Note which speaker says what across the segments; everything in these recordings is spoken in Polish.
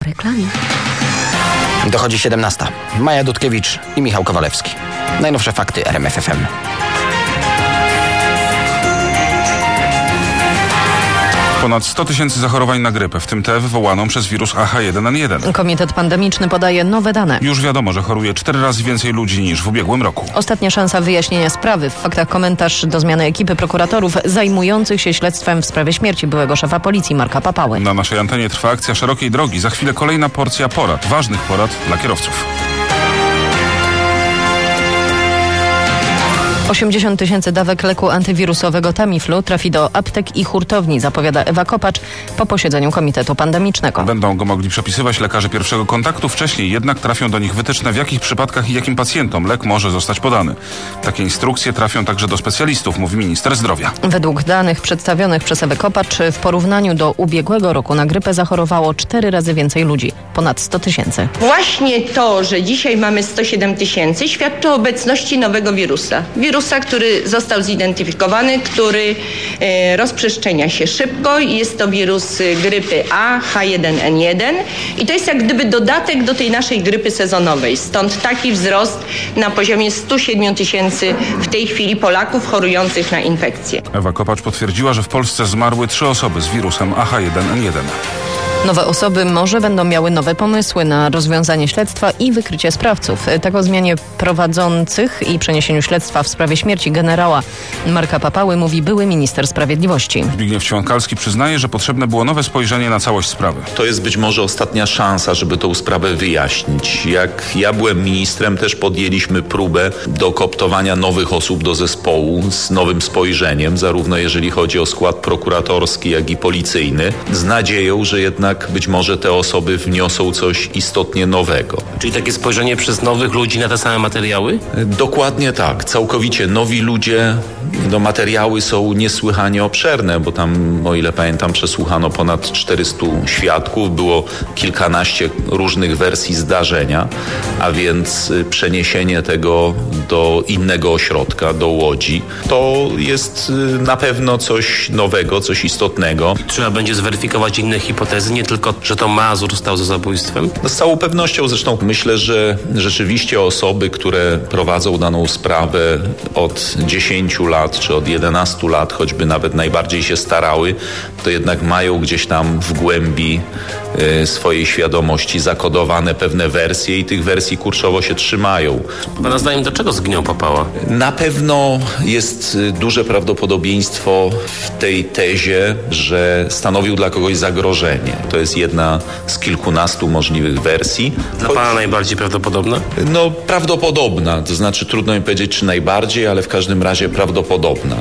Speaker 1: reklamie.
Speaker 2: Dochodzi 17. Maja Dudkiewicz i Michał Kowalewski. Najnowsze fakty RMF FM.
Speaker 3: Ponad 100 tysięcy zachorowań na grypę, w tym te wywołaną przez wirus AH1N1.
Speaker 1: Komitet Pandemiczny podaje nowe dane.
Speaker 3: Już wiadomo, że choruje 4 razy więcej ludzi niż w ubiegłym roku.
Speaker 1: Ostatnia szansa wyjaśnienia sprawy. W faktach komentarz do zmiany ekipy prokuratorów zajmujących się śledztwem w sprawie śmierci byłego szefa policji Marka Papały.
Speaker 3: Na naszej antenie trwa akcja Szerokiej Drogi. Za chwilę kolejna porcja porad, ważnych porad dla kierowców.
Speaker 1: 80 tysięcy dawek leku antywirusowego Tamiflu trafi do aptek i hurtowni, zapowiada Ewa Kopacz po posiedzeniu Komitetu Pandemicznego.
Speaker 3: Będą go mogli przepisywać lekarze pierwszego kontaktu, wcześniej jednak trafią do nich wytyczne, w jakich przypadkach i jakim pacjentom lek może zostać podany. Takie instrukcje trafią także do specjalistów, mówi minister zdrowia.
Speaker 1: Według danych przedstawionych przez Ewę Kopacz w porównaniu do ubiegłego roku na grypę zachorowało 4 razy więcej ludzi, ponad 100 tysięcy.
Speaker 4: Właśnie to, że dzisiaj mamy 107 tysięcy, świadczy o obecności nowego wirusa, który został zidentyfikowany, który rozprzestrzenia się szybko. Jest to wirus grypy A, H1N1 i to jest jak gdyby dodatek do tej naszej grypy sezonowej. Stąd taki wzrost na poziomie 107 tysięcy w tej chwili Polaków chorujących na infekcję.
Speaker 3: Ewa Kopacz potwierdziła, że w Polsce zmarły 3 osoby z wirusem AH1N1.
Speaker 1: Nowe osoby może będą miały nowe pomysły na rozwiązanie śledztwa i wykrycie sprawców. Tak o zmianie prowadzących i przeniesieniu śledztwa w sprawie śmierci generała Marka Papały mówi były minister sprawiedliwości.
Speaker 3: Zbigniew Ćwiąkalski przyznaje, że potrzebne było nowe spojrzenie na całość sprawy.
Speaker 5: To jest być może ostatnia szansa, żeby tą sprawę wyjaśnić. Jak ja byłem ministrem, też podjęliśmy próbę dokooptowania nowych osób do zespołu z nowym spojrzeniem, zarówno jeżeli chodzi o skład prokuratorski, jak i policyjny, z nadzieją, że jednak być może te osoby wniosą coś istotnie nowego.
Speaker 6: Czyli takie spojrzenie przez nowych ludzi na te same materiały?
Speaker 5: Dokładnie tak. Całkowicie nowi ludzie. Materiały są niesłychanie obszerne, bo tam, o ile pamiętam, przesłuchano ponad 400 świadków. Było kilkanaście różnych wersji zdarzenia, a więc przeniesienie tego do innego ośrodka, do Łodzi, to jest na pewno coś nowego, coś istotnego.
Speaker 6: Trzeba będzie zweryfikować inne hipotezy, nie tylko, że to Mazur stał za zabójstwem?
Speaker 5: Z całą pewnością, zresztą myślę, że rzeczywiście osoby, które prowadzą daną sprawę od 10 lat, czy od 11 lat, choćby nawet najbardziej się starały, to jednak mają gdzieś tam w głębi swojej świadomości zakodowane pewne wersje i tych wersji kurczowo się trzymają.
Speaker 6: Pana zdaniem, do czego zginął Papała?
Speaker 5: Na pewno jest duże prawdopodobieństwo w tej tezie, że stanowił dla kogoś zagrożenie. To jest jedna z kilkunastu możliwych wersji.
Speaker 6: Dla pana najbardziej prawdopodobna?
Speaker 5: No, prawdopodobna. To znaczy trudno mi powiedzieć, czy najbardziej, ale w każdym razie prawdopodobna.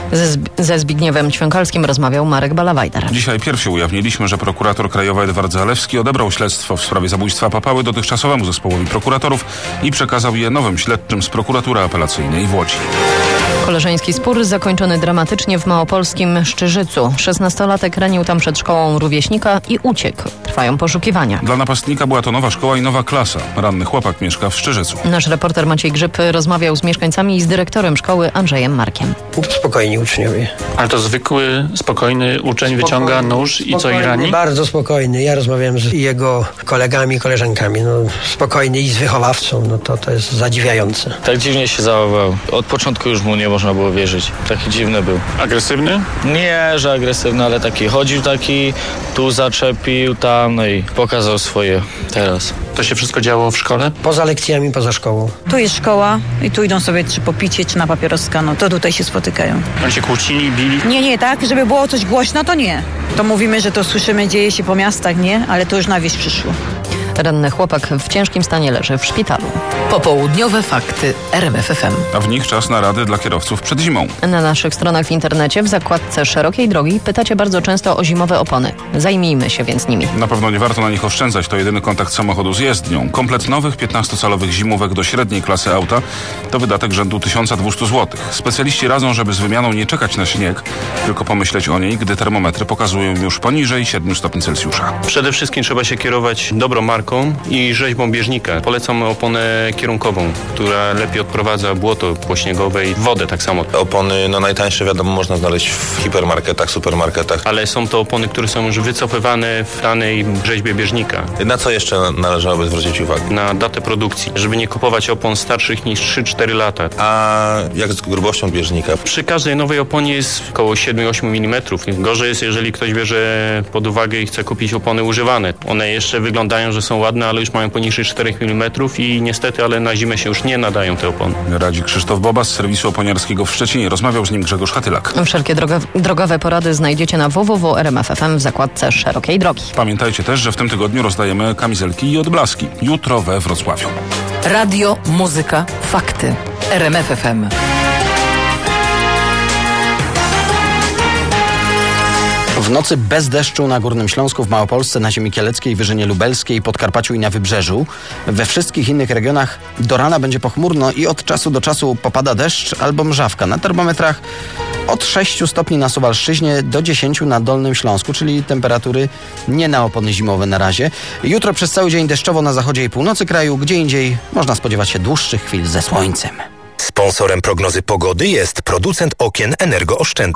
Speaker 1: Ze Zbigniewem Ćwiąkalskim rozmawiał Marek Balawajdar.
Speaker 3: Dzisiaj pierwsi ujawniliśmy, że prokurator krajowy Edward Zalewski odebrał śledztwo w sprawie zabójstwa Papały dotychczasowemu zespołowi prokuratorów i przekazał je nowym śledczym z prokuratury apelacyjnej w Łodzi.
Speaker 1: Koleżeński spór zakończony dramatycznie w małopolskim Szczyżycu. 16-latek ranił tam przed szkołą rówieśnika i uciekł. Trwają poszukiwania.
Speaker 3: Dla napastnika była to nowa szkoła i nowa klasa. Ranny chłopak mieszka w Szczyżycu.
Speaker 1: Nasz reporter Maciej Grzyb rozmawiał z mieszkańcami i z dyrektorem szkoły Andrzejem Markiem.
Speaker 7: Spokojni uczniowie.
Speaker 8: Ale to zwykły, spokojny uczeń wyciąga nóż i co, i rani?
Speaker 7: Bardzo spokojny. Ja rozmawiałem z jego kolegami, koleżankami. Spokojny i z wychowawcą. To jest zadziwiające.
Speaker 9: Tak dziwnie się zachował. Od początku już mu nie można było wierzyć. Taki dziwny był.
Speaker 8: Agresywny?
Speaker 9: Nie, że agresywny, ale taki chodził tu zaczepił, tam, no i pokazał swoje teraz.
Speaker 8: To się wszystko działo w szkole?
Speaker 7: Poza lekcjami, poza szkołą.
Speaker 10: Tu jest szkoła i tu idą sobie czy po picie, czy na papieroska, to tutaj się spotykają.
Speaker 8: Oni się kłócili, bili?
Speaker 10: Nie, tak, żeby było coś głośno, to nie. To mówimy, że to słyszymy, dzieje się po miastach, nie, ale to już na wieś przyszło.
Speaker 1: Ranny chłopak w ciężkim stanie leży w szpitalu.
Speaker 11: Popołudniowe fakty RMF FM.
Speaker 3: A w nich czas na rady dla kierowców przed zimą.
Speaker 1: Na naszych stronach w internecie w zakładce Szerokiej Drogi pytacie bardzo często o zimowe opony. Zajmijmy się więc nimi.
Speaker 3: Na pewno nie warto na nich oszczędzać. To jedyny kontakt samochodu z jezdnią. Komplet nowych 15-calowych zimówek do średniej klasy auta to wydatek rzędu 1200 zł. Specjaliści radzą, żeby z wymianą nie czekać na śnieg, tylko pomyśleć o niej, gdy termometry pokazują już poniżej 7 stopni Celsjusza.
Speaker 12: Przede wszystkim trzeba się kierować dobrą marką
Speaker 6: taką i rzeźbą bieżnika. Polecam oponę kierunkową, która lepiej odprowadza błoto pośniegowe i wodę tak samo.
Speaker 12: Opony najtańsze wiadomo można znaleźć w hipermarketach, supermarketach.
Speaker 6: Ale są to opony, które są już wycofywane w danej rzeźbie bieżnika.
Speaker 12: Na co jeszcze należałoby zwrócić uwagę?
Speaker 6: Na datę produkcji, żeby nie kupować opon starszych niż 3-4 lata.
Speaker 12: A jak z grubością bieżnika?
Speaker 6: Przy każdej nowej oponie jest około 7-8 mm. Gorzej jest, jeżeli ktoś bierze pod uwagę i chce kupić opony używane. One jeszcze wyglądają, że są ładne, ale już mają poniżej 4 mm i niestety, ale na zimę się już nie nadają te opony.
Speaker 3: Radzi Krzysztof Boba z serwisu oponiarskiego w Szczecinie. Rozmawiał z nim Grzegorz Hatylak.
Speaker 1: Wszelkie drogowe porady znajdziecie na www.rmf.fm w zakładce Szerokiej Drogi.
Speaker 3: Pamiętajcie też, że w tym tygodniu rozdajemy kamizelki i odblaski. Jutro we Wrocławiu.
Speaker 11: Radio, muzyka, fakty. RMF FM.
Speaker 2: W nocy bez deszczu na Górnym Śląsku, w Małopolsce, na ziemi kieleckiej, Wyżynie Lubelskiej, Podkarpaciu i na Wybrzeżu. We wszystkich innych regionach do rana będzie pochmurno i od czasu do czasu popada deszcz albo mrzawka. Na termometrach od 6 stopni na Suwalszczyźnie do 10 na Dolnym Śląsku, czyli temperatury nie na opony zimowe na razie. Jutro przez cały dzień deszczowo na zachodzie i północy kraju, gdzie indziej można spodziewać się dłuższych chwil ze słońcem.
Speaker 13: Sponsorem prognozy pogody jest producent okien energooszczędnych.